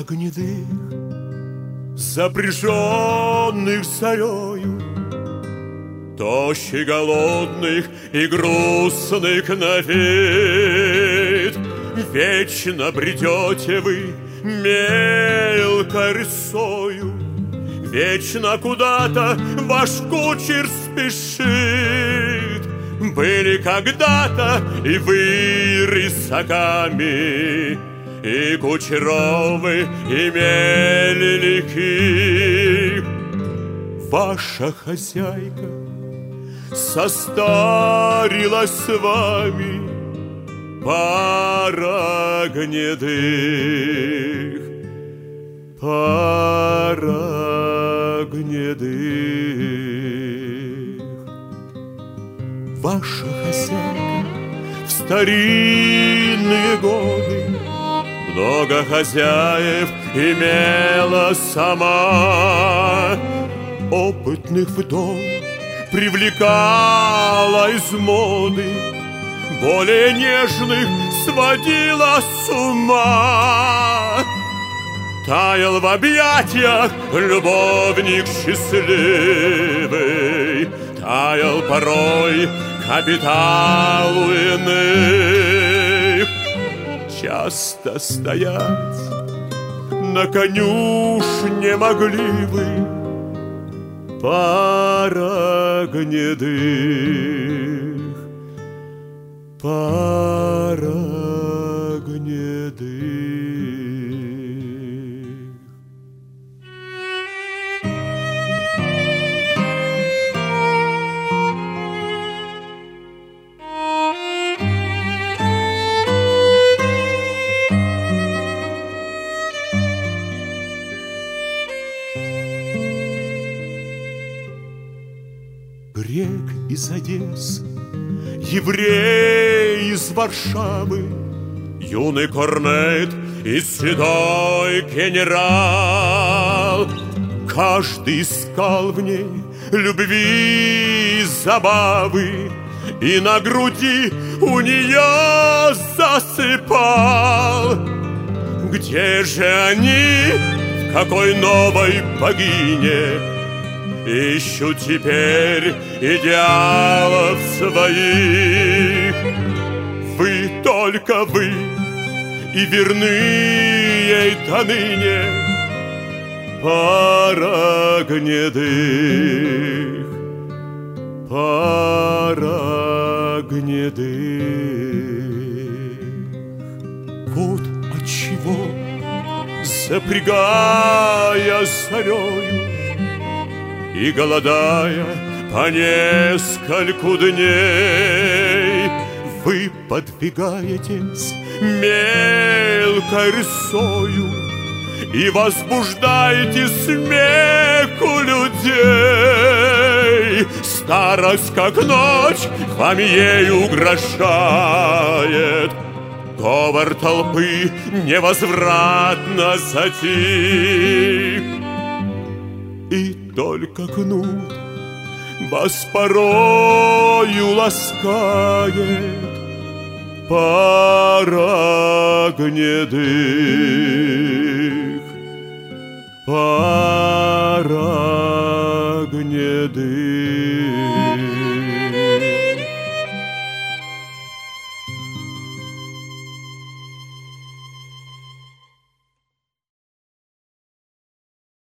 гнедых, запряженных зарею, тощих, голодных и грустных на вид. Вечно бредете вы мелкой рысою, вечно куда-то ваш кучер спешит. Были когда-то и вы рысаками, и кучеровы, и мельники. Ваша хозяйка состарилась с вами, пара гнедых, пара гнедых. Ваша хозяйка в старинные годы много хозяев имела сама, опытных вдов привлекала из моды, более нежных сводила с ума. Таял в объятиях любовник счастливый, таял порой капитал у иных. Часто стоять на конюшне могли вы, пара гнедых, пара гнедых. Грек из Одессы, еврей из Варшавы, юный корнет и седой генерал. Каждый искал в ней любви и забавы, и на груди у нее засыпал. Где же они, в какой новой богине ищут теперь идеалов своих? Вы, только вы, и верны ей до ныне, пара гнедых, пара гнедых. Вот отчего, запрягая зарею и голодая по нескольку дней, вы подвигаетесь мелкой рысою и возбуждаете смеху людей. Старость, как ночь, вам ей угрожает, говор толпы невозвратно затих. И только кнут вас порою ласкает, пара гнедых, пара гнедых.